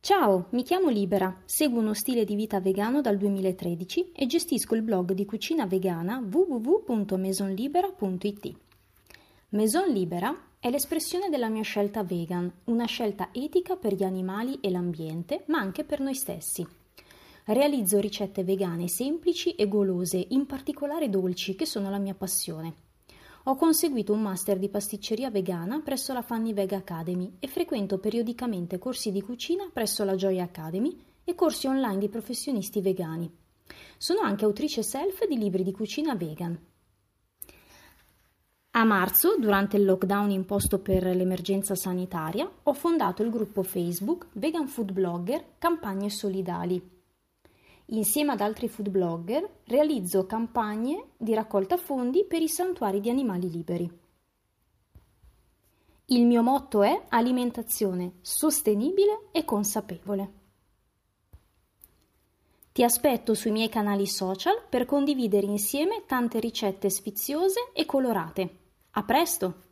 Ciao, mi chiamo Libera, seguo uno stile di vita vegano dal 2013 e gestisco il blog di cucina vegana www.maisonlibera.it. Maison Libera è l'espressione della mia scelta vegan, una scelta etica per gli animali e l'ambiente, ma anche per noi stessi. Realizzo ricette vegane semplici e golose, in particolare dolci, che sono la mia passione. Ho conseguito un master di pasticceria vegana presso la Fanny Vega Academy e frequento periodicamente corsi di cucina presso la Joy Academy e corsi online di professionisti vegani. Sono anche autrice self di libri di cucina vegan. A marzo, durante il lockdown imposto per l'emergenza sanitaria, ho fondato il gruppo Facebook Vegan Food Blogger Campagne Solidali. Insieme ad altri food blogger realizzo campagne di raccolta fondi per i santuari di animali liberi. Il mio motto è alimentazione sostenibile e consapevole. Ti aspetto sui miei canali social per condividere insieme tante ricette sfiziose e colorate. A presto!